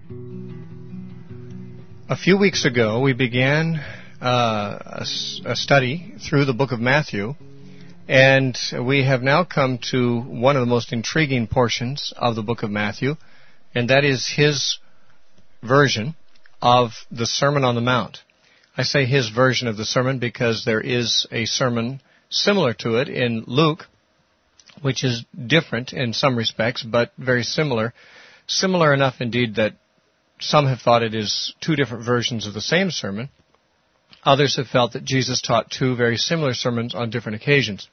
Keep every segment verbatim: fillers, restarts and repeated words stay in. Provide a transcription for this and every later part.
A few weeks ago, we began uh, a, a study through the book of Matthew, and we have now come to one of the most intriguing portions of the book of Matthew, and that is his version of the Sermon on the Mount. I say his version of the sermon because there is a sermon similar to it in Luke, which is different in some respects, but very similar. Similar enough, indeed, that some have thought it is two different versions of the same sermon. Others have felt that Jesus taught two very similar sermons on different occasions.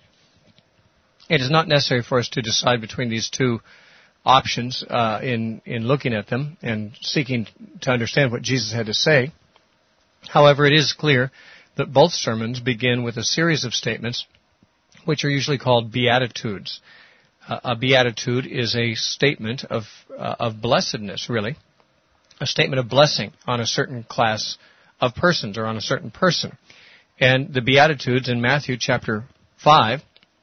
It is not necessary for us to decide between these two options uh, in, in looking at them and seeking to understand what Jesus had to say. However, it is clear that both sermons begin with a series of statements which are usually called beatitudes. Uh, a beatitude is a statement of, uh, of blessedness, really. A statement of blessing on a certain class of persons or on a certain person. And the Beatitudes in Matthew chapter five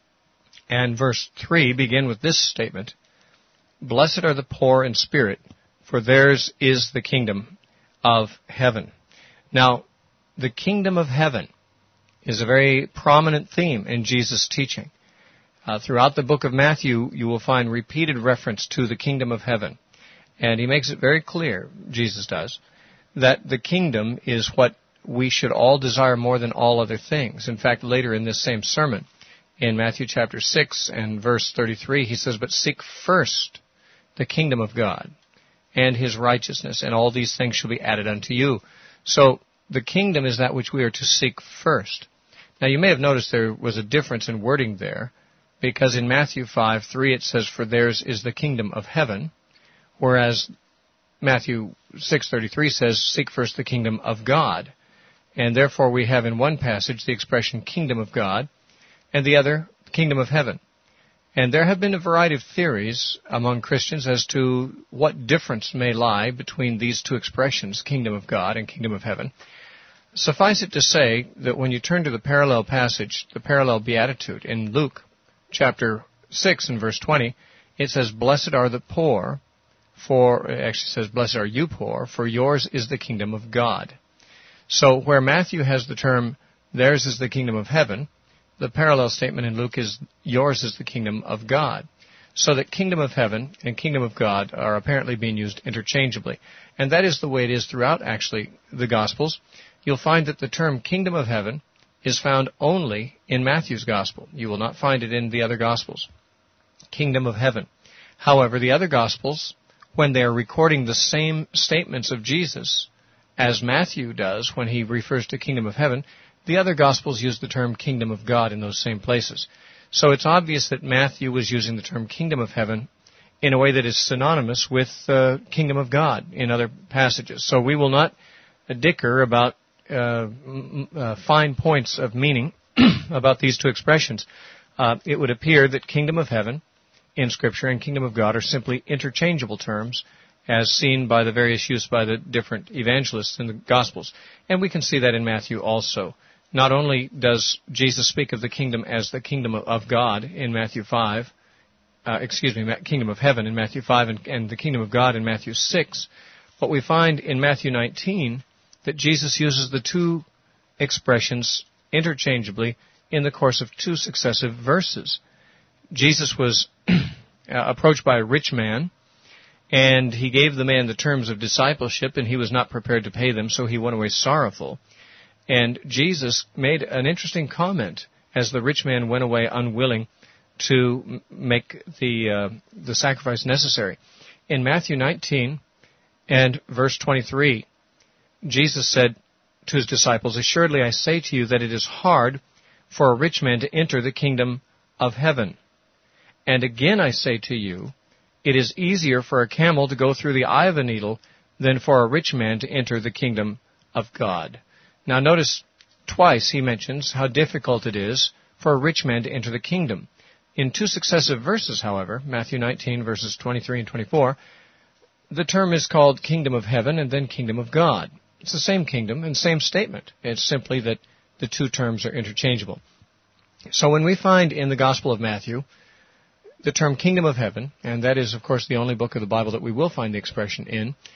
and verse three begin with this statement: "Blessed are the poor in spirit, for theirs is the kingdom of heaven." Now, the kingdom of heaven is a very prominent theme in Jesus' teaching. Uh, throughout the book of Matthew, you will find repeated reference to the kingdom of heaven. And he makes it very clear, Jesus does, that the kingdom is what we should all desire more than all other things. In fact, later in this same sermon, in Matthew chapter six and verse thirty-three, he says, "But seek first the kingdom of God and his righteousness, and all these things shall be added unto you." So the kingdom is that which we are to seek first. Now, you may have noticed there was a difference in wording there, because in Matthew five three it says, "For theirs is the kingdom of heaven," whereas Matthew six thirty-three says, "Seek first the kingdom of God." And therefore we have in one passage the expression kingdom of God, and the other, kingdom of heaven. And there have been a variety of theories among Christians as to what difference may lie between these two expressions, kingdom of God and kingdom of heaven. Suffice it to say that when you turn to the parallel passage, the parallel beatitude in Luke chapter six and verse twenty, it says, "Blessed are the poor, for," it actually says, "Blessed are you poor, for yours is the kingdom of God." So where Matthew has the term, "Theirs is the kingdom of heaven," the parallel statement in Luke is, "Yours is the kingdom of God." So that kingdom of heaven and kingdom of God are apparently being used interchangeably. And that is the way it is throughout, actually, the Gospels. You'll find that the term kingdom of heaven is found only in Matthew's Gospel. You will not find it in the other Gospels. Kingdom of heaven. However, the other Gospels, when they are recording the same statements of Jesus as Matthew does when he refers to kingdom of heaven, the other Gospels use the term kingdom of God in those same places. So it's obvious that Matthew was using the term kingdom of heaven in a way that is synonymous with uh, kingdom of God in other passages. So we will not uh, dicker about uh, uh, fine points of meaning about these two expressions. Uh, it would appear that kingdom of heaven in Scripture and kingdom of God are simply interchangeable terms as seen by the various use by the different evangelists in the Gospels. And we can see that in Matthew also. Not only does Jesus speak of the kingdom as the kingdom of God in Matthew five, uh, excuse me, kingdom of heaven in Matthew five and, and the kingdom of God in Matthew six, but we find in Matthew nineteen that Jesus uses the two expressions interchangeably in the course of two successive verses. Jesus was approached by a rich man, and he gave the man the terms of discipleship, and he was not prepared to pay them, so he went away sorrowful. And Jesus made an interesting comment as the rich man went away unwilling to make the uh, the sacrifice necessary. In Matthew nineteen and verse twenty-three, Jesus said to his disciples, "Assuredly I say to you that it is hard for a rich man to enter the kingdom of heaven. And again I say to you, it is easier for a camel to go through the eye of a needle than for a rich man to enter the kingdom of God." Now notice twice he mentions how difficult it is for a rich man to enter the kingdom. In two successive verses, however, Matthew nineteen, verses twenty-three and twenty-four, the term is called kingdom of heaven and then kingdom of God. It's the same kingdom and same statement. It's simply that the two terms are interchangeable. So when we find in the Gospel of Matthew the term kingdom of heaven, and that is, of course, the only book of the Bible that we will find the expression in,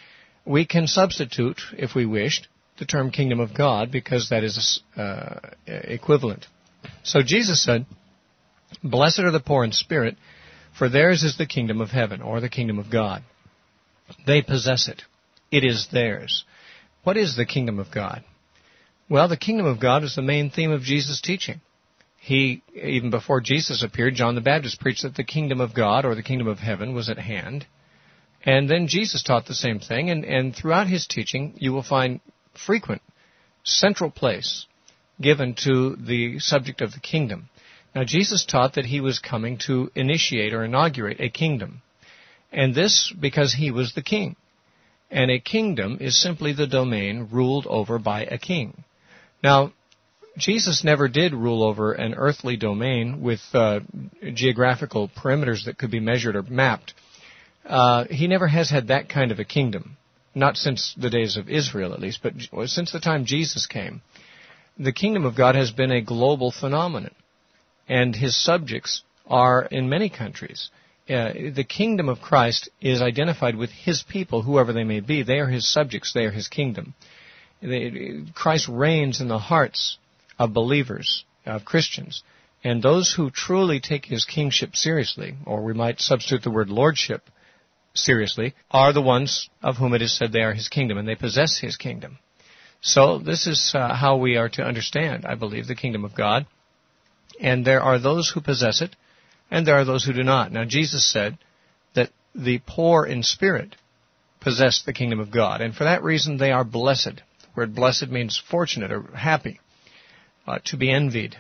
we can substitute, if we wished, the term kingdom of God, because that is uh, equivalent. So Jesus said, "Blessed are the poor in spirit, for theirs is the kingdom of heaven," or the kingdom of God. They possess it. It is theirs. What is the kingdom of God? Well, the kingdom of God is the main theme of Jesus' teaching. He, even before Jesus appeared, John the Baptist preached that the kingdom of God, or the kingdom of heaven, was at hand. And then Jesus taught the same thing, and, and throughout his teaching, you will find frequent central place given to the subject of the kingdom. Now, Jesus taught that he was coming to initiate or inaugurate a kingdom. And this because he was the king. And a kingdom is simply the domain ruled over by a king. Now, Jesus never did rule over an earthly domain with uh, geographical perimeters that could be measured or mapped. Uh, he never has had that kind of a kingdom. Not since the days of Israel, at least, but since the time Jesus came. The kingdom of God has been a global phenomenon. And his subjects are in many countries. Uh, the kingdom of Christ is identified with his people, whoever they may be. They are his subjects. They are his kingdom. They, Christ reigns in the hearts of believers, of Christians. And those who truly take his kingship seriously, or we might substitute the word lordship seriously, are the ones of whom it is said they are his kingdom, and they possess his kingdom. So this is uh, how we are to understand, I believe, the kingdom of God. And there are those who possess it, and there are those who do not. Now, Jesus said that the poor in spirit possess the kingdom of God, and for that reason they are blessed. The word blessed means fortunate or happy, uh, to be envied.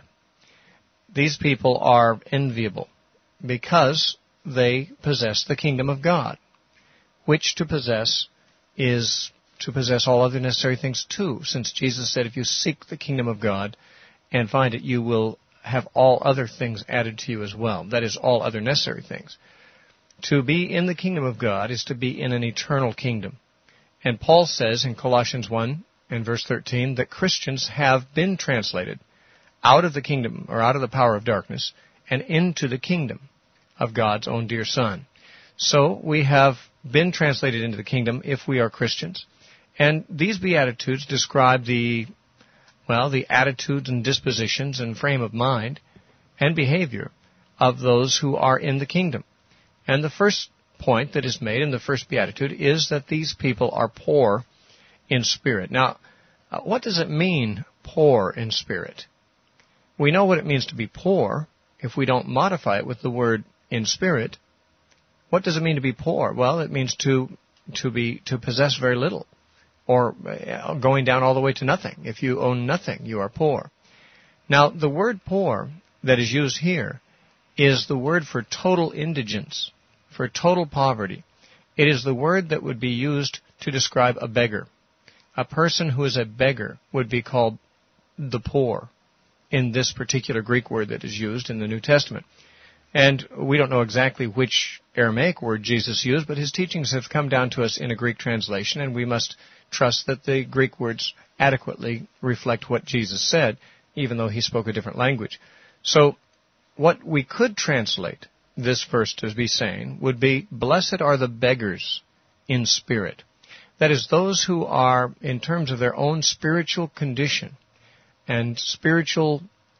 These people are enviable because they possess the kingdom of God, which to possess is to possess all other necessary things too, since Jesus said if you seek the kingdom of God and find it, you will have all other things added to you as well. That is, all other necessary things. To be in the kingdom of God is to be in an eternal kingdom. And Paul says in Colossians one and verse thirteen that Christians have been translated out of the kingdom, or out of the power of darkness, and into the kingdom of God's own dear Son. So we have been translated into the kingdom if we are Christians. And these Beatitudes describe the Well, the attitudes and dispositions and frame of mind and behavior of those who are in the kingdom. And the first point that is made in the first beatitude is that these people are poor in spirit. Now, uh, what does it mean, poor in spirit? We know what it means to be poor if we don't modify it with the word in spirit. What does it mean to be poor? Well, it means to to be to possess very little, or going down all the way to nothing. If you own nothing, you are poor. Now, the word poor that is used here is the word for total indigence, for total poverty. It is the word that would be used to describe a beggar. A person who is a beggar would be called the poor in this particular Greek word that is used in the New Testament. And we don't know exactly which Aramaic word Jesus used, but his teachings have come down to us in a Greek translation, and we must trust that the Greek words adequately reflect what Jesus said, even though he spoke a different language. So what we could translate this verse to be saying would be, blessed are the beggars in spirit. That is, those who are, in terms of their own spiritual condition and spiritual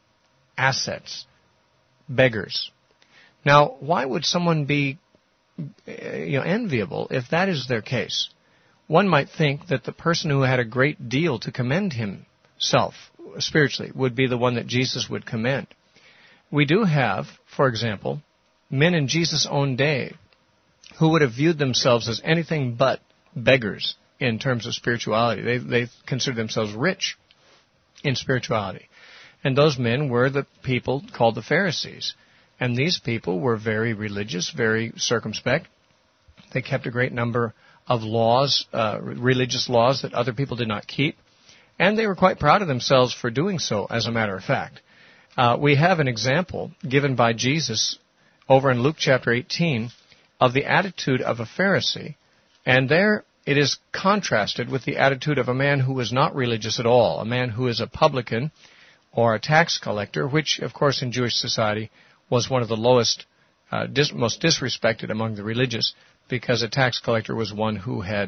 assets, beggars. Now, why would someone be you know, enviable if that is their case? One might think that the person who had a great deal to commend himself spiritually would be the one that Jesus would commend. We do have, for example, men in Jesus' own day who would have viewed themselves as anything but beggars in terms of spirituality. They, they considered themselves rich in spirituality. And those men were the people called the Pharisees. And these people were very religious, very circumspect. They kept a great number of laws, uh, religious laws that other people did not keep. And they were quite proud of themselves for doing so, as a matter of fact. Uh, we have an example given by Jesus over in Luke chapter eighteen of the attitude of a Pharisee. And there it is contrasted with the attitude of a man who was not religious at all, a man who is a publican or a tax collector, which, of course, in Jewish society was one of the lowest, uh, dis- most disrespected among the religious, because a tax collector was one who had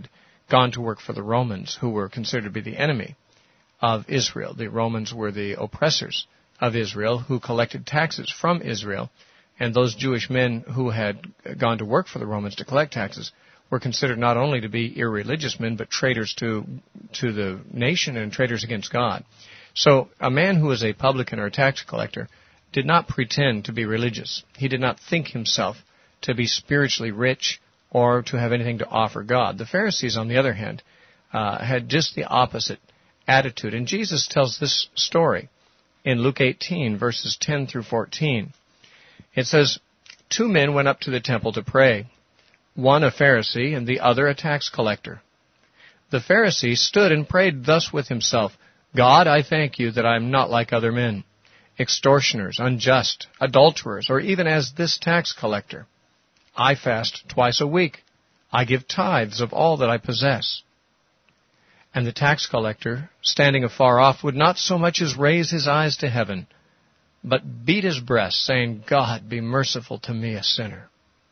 gone to work for the Romans, who were considered to be the enemy of Israel. The Romans were the oppressors of Israel, who collected taxes from Israel, and those Jewish men who had gone to work for the Romans to collect taxes were considered not only to be irreligious men, but traitors to to the nation and traitors against God. So a man who was a publican or a tax collector did not pretend to be religious. He did not think himself to be spiritually rich or to have anything to offer God. The Pharisees, on the other hand, uh, had just the opposite attitude. And Jesus tells this story in Luke eighteen, verses ten through fourteen. It says, "Two men went up to the temple to pray, one a Pharisee and the other a tax collector. The Pharisee stood and prayed thus with himself, 'God, I thank you that I am not like other men, extortioners, unjust, adulterers, or even as this tax collector. I fast twice a week. I give tithes of all that I possess.' And the tax collector, standing afar off, would not so much as raise his eyes to heaven, but beat his breast, saying, 'God, be merciful to me, a sinner.'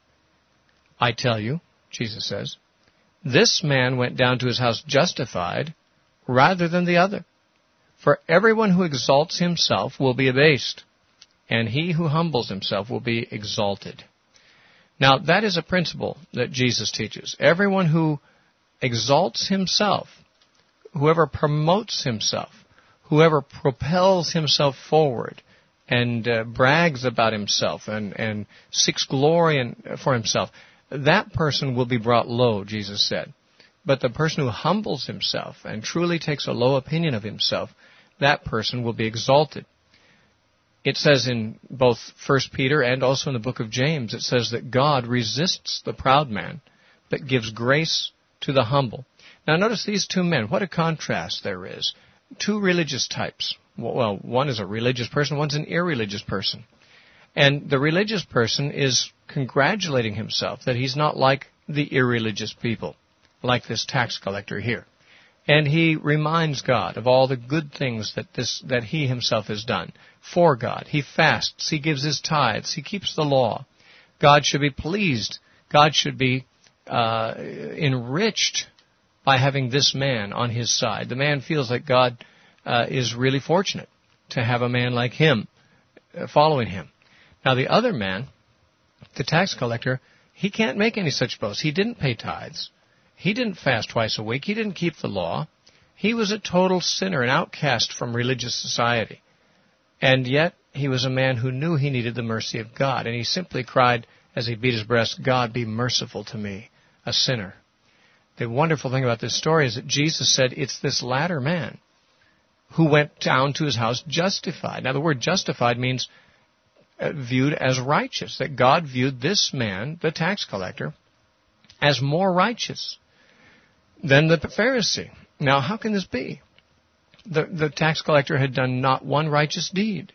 I tell you," Jesus says, "this man went down to his house justified rather than the other. For everyone who exalts himself will be abased, and he who humbles himself will be exalted." Now, that is a principle that Jesus teaches. Everyone who exalts himself, whoever promotes himself, whoever propels himself forward and uh, brags about himself and, and seeks glory in, for himself, that person will be brought low, Jesus said. But the person who humbles himself and truly takes a low opinion of himself, that person will be exalted. It says in both First Peter and also in the book of James, it says that God resists the proud man, but gives grace to the humble. Now notice these two men. What a contrast there is. Two religious types. Well, one is a religious person, one's an irreligious person. And the religious person is congratulating himself that he's not like the irreligious people, like this tax collector here. And he reminds God of all the good things that this that he himself has done for God. He fasts, he gives his tithes, he keeps the law. God should be pleased. God should be uh, enriched by having this man on his side. The man feels like God uh, is really fortunate to have a man like him uh, following him. Now the other man, the tax collector, he can't make any such boast. He didn't pay tithes. He didn't fast twice a week. He didn't keep the law. He was a total sinner, an outcast from religious society. And yet, he was a man who knew he needed the mercy of God. And he simply cried, as he beat his breast, "God, be merciful to me, a sinner." The wonderful thing about this story is that Jesus said it's this latter man who went down to his house justified. Now, the word justified means viewed as righteous, that God viewed this man, the tax collector, as more righteous than the Pharisee. Now, how can this be? The, the tax collector had done not one righteous deed,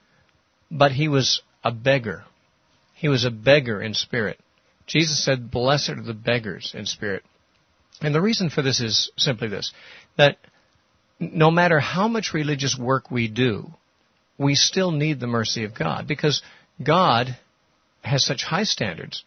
but he was a beggar. He was a beggar in spirit. Jesus said, "Blessed are the beggars in spirit." And the reason for this is simply this, that no matter how much religious work we do, we still need the mercy of God, because God has such high standards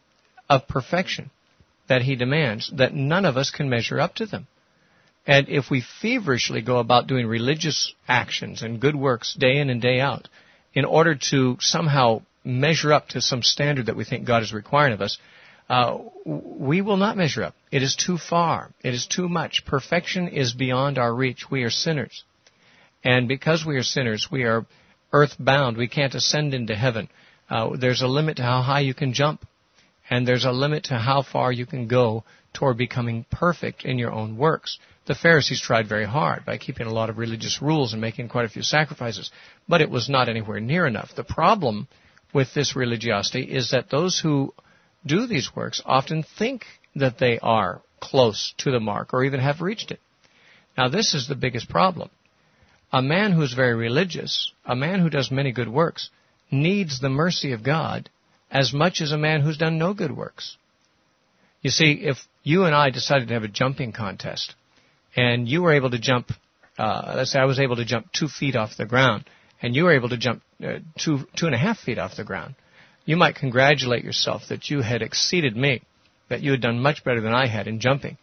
of perfection that he demands that none of us can measure up to them. And if we feverishly go about doing religious actions and good works day in and day out in order to somehow measure up to some standard that we think God is requiring of us, uh, we will not measure up. It is too far. It is too much. Perfection is beyond our reach. We are sinners. And because we are sinners, we are earthbound. We can't ascend into heaven. Uh, there's a limit to how high you can jump. And there's a limit to how far you can go toward becoming perfect in your own works. The Pharisees tried very hard by keeping a lot of religious rules and making quite a few sacrifices, but it was not anywhere near enough. The problem with this religiosity is that those who do these works often think that they are close to the mark or even have reached it. Now, this is the biggest problem. A man who is very religious, a man who does many good works, needs the mercy of God as much as a man who's done no good works. You see, if you and I decided to have a jumping contest, and you were able to jump, uh, let's say I was able to jump two feet off the ground, and you were able to jump uh, two, two and a half feet off the ground, you might congratulate yourself that you had exceeded me, that you had done much better than I had in jumping.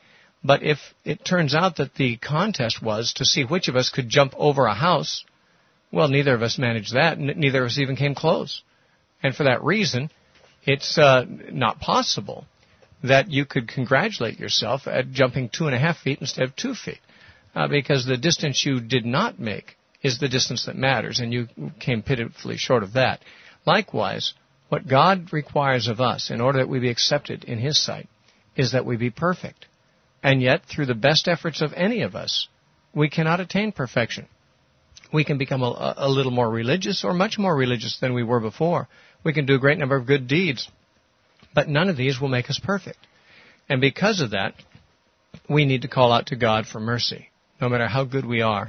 But if it turns out that the contest was to see which of us could jump over a house, well, neither of us managed that, and neither of us even came close. And for that reason, it's uh, not possible that you could congratulate yourself at jumping two and a half feet instead of two feet, uh, because the distance you did not make is the distance that matters, and you came pitifully short of that. Likewise, what God requires of us in order that we be accepted in His sight is that we be perfect. And yet, through the best efforts of any of us, we cannot attain perfection. We can become a, a little more religious or much more religious than we were before. We can do a great number of good deeds, but none of these will make us perfect. And because of that, we need to call out to God for mercy. No matter how good we are,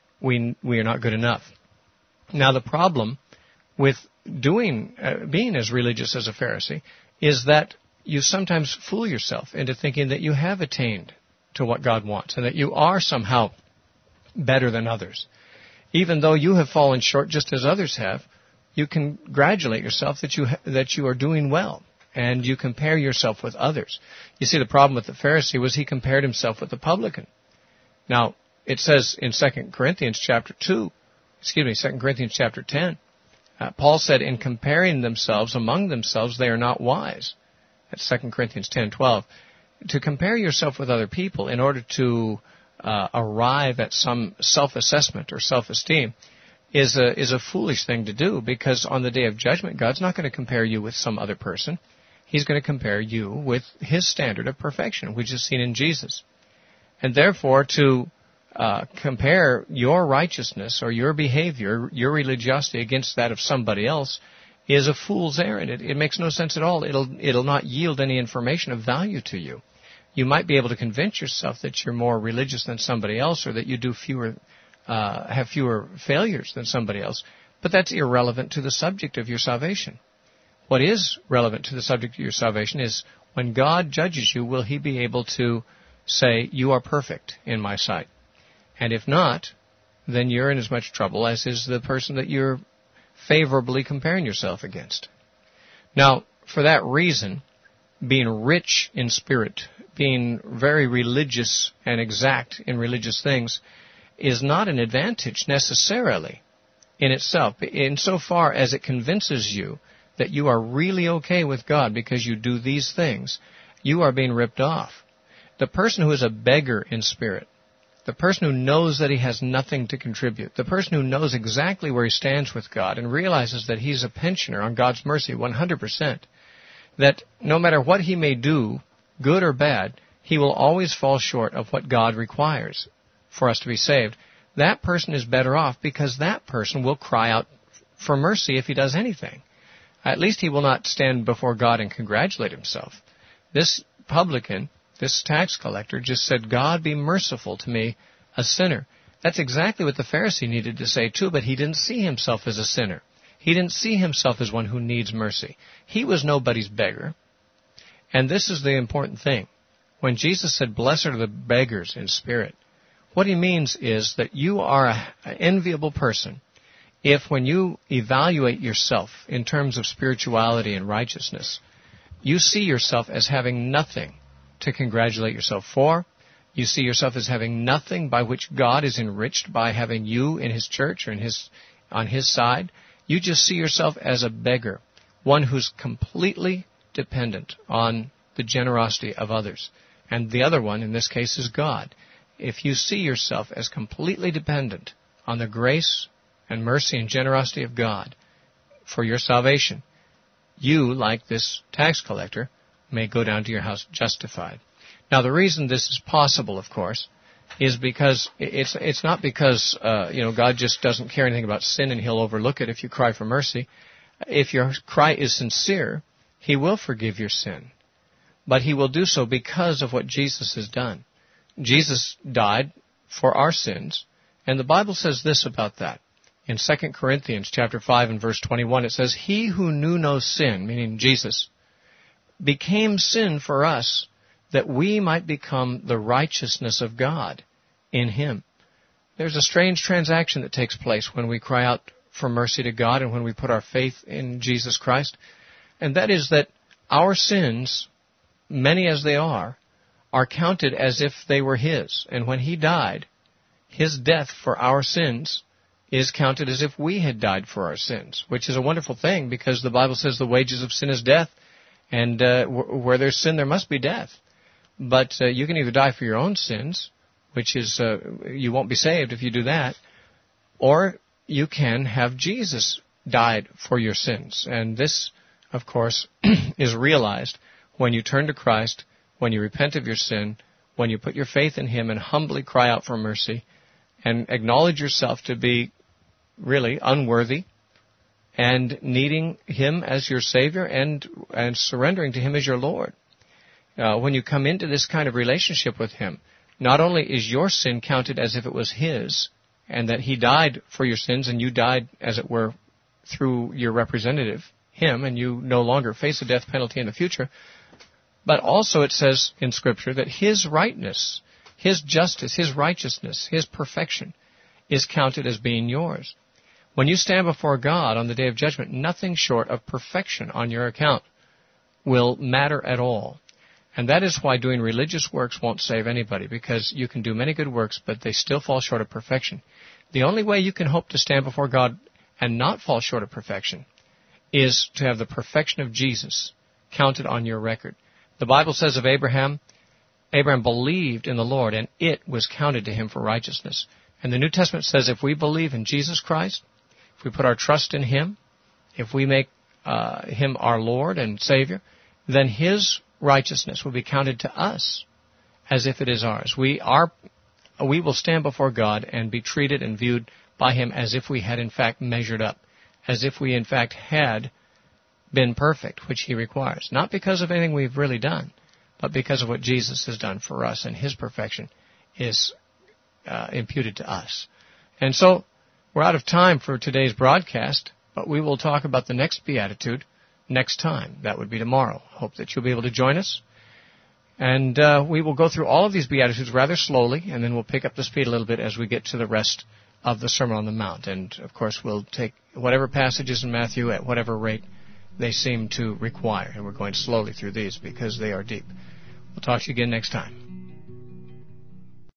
we we are not good enough. Now, the problem with doing uh, being as religious as a Pharisee is that you sometimes fool yourself into thinking that you have attained to what God wants and that you are somehow better than others. Even though you have fallen short just as others have, you congratulate yourself that you ha- that you are doing well, and you compare yourself with others. You see, the problem with the Pharisee was he compared himself with the publican. Now, it says in Second Corinthians chapter two, excuse me, Second Corinthians chapter ten, uh, Paul said, in comparing themselves among themselves, they are not wise. That's Second Corinthians ten twelve. To compare yourself with other people in order to uh, arrive at some self-assessment or self-esteem is a, is a foolish thing to do, because on the day of judgment, God's not going to compare you with some other person. He's going to compare you with His standard of perfection, which is seen in Jesus. And therefore, to uh, compare your righteousness or your behavior, your religiosity against that of somebody else is a fool's errand. It, it makes no sense at all. It'll it'll not yield any information of value to you. You might be able to convince yourself that you're more religious than somebody else, or that you do fewer, uh, have fewer failures than somebody else, but that's irrelevant to the subject of your salvation. What is relevant to the subject of your salvation is when God judges you, will He be able to say, you are perfect in my sight? And if not, then you're in as much trouble as is the person that you're favorably comparing yourself against. Now, for that reason, being rich in spirit, being very religious and exact in religious things, is not an advantage necessarily in itself, insofar as it convinces you that you are really okay with God because you do these things. You are being ripped off. The person who is a beggar in spirit, the person who knows that he has nothing to contribute, the person who knows exactly where he stands with God and realizes that he's a pensioner on God's mercy one hundred percent, that no matter what he may do, good or bad, he will always fall short of what God requires for us to be saved. That person is better off because that person will cry out for mercy if he does anything. At least he will not stand before God and congratulate himself. This publican, this tax collector, just said, God, be merciful to me, a sinner. That's exactly what the Pharisee needed to say too, but he didn't see himself as a sinner. He didn't see himself as one who needs mercy. He was nobody's beggar. And this is the important thing. When Jesus said, blessed are the beggars in spirit, what he means is that you are an enviable person if when you evaluate yourself in terms of spirituality and righteousness, you see yourself as having nothing to congratulate yourself for. You see yourself as having nothing by which God is enriched by having you in His church or in His on His side. You just see yourself as a beggar, one who's completely dependent on the generosity of others. And the other one, in this case, is God. If you see yourself as completely dependent on the grace and mercy and generosity of God for your salvation, you, like this tax collector, may go down to your house justified. Now, the reason this is possible, of course, is because it's it's not because uh, you know God just doesn't care anything about sin and He'll overlook it if you cry for mercy. If your cry is sincere, He will forgive your sin, but He will do so because of what Jesus has done. Jesus died for our sins, and the Bible says this about that. In Second Corinthians chapter five and verse twenty-one, it says, He who knew no sin, meaning Jesus, became sin for us, that we might become the righteousness of God in Him. There's a strange transaction that takes place when we cry out for mercy to God and when we put our faith in Jesus Christ, and that is that our sins, many as they are, are counted as if they were His. And when He died, His death for our sins is counted as if we had died for our sins, which is a wonderful thing because the Bible says the wages of sin is death, and uh, where there's sin, there must be death. But uh, you can either die for your own sins, which is uh, you won't be saved if you do that, or you can have Jesus died for your sins. And this, of course, is realized when you turn to Christ, when you repent of your sin, when you put your faith in Him and humbly cry out for mercy and acknowledge yourself to be really unworthy and needing Him as your Savior and, and surrendering to Him as your Lord. Uh, when you come into this kind of relationship with Him, not only is your sin counted as if it was His, and that He died for your sins, and you died, as it were, through your representative, Him, and you no longer face a death penalty in the future, but also it says in Scripture that His rightness, His justice, His righteousness, His perfection is counted as being yours. When you stand before God on the day of judgment, nothing short of perfection on your account will matter at all. And that is why doing religious works won't save anybody, because you can do many good works, but they still fall short of perfection. The only way you can hope to stand before God and not fall short of perfection is to have the perfection of Jesus counted on your record. The Bible says of Abraham, Abraham believed in the Lord, and it was counted to him for righteousness. And the New Testament says if we believe in Jesus Christ, if we put our trust in Him, if we make uh, Him our Lord and Savior, then His righteousness will be counted to us as if it is ours. We are, we will stand before God and be treated and viewed by Him as if we had in fact measured up, as if we in fact had been perfect, which He requires. Not because of anything we've really done, but because of what Jesus has done for us, and His perfection is uh, imputed to us. And so, we're out of time for today's broadcast, but we will talk about the next beatitude next time. That would be tomorrow. Hope that you'll be able to join us. And uh, we will go through all of these beatitudes rather slowly, and then we'll pick up the speed a little bit as we get to the rest of the Sermon on the Mount. And, of course, we'll take whatever passages in Matthew at whatever rate they seem to require. And we're going slowly through these because they are deep. We'll talk to you again next time.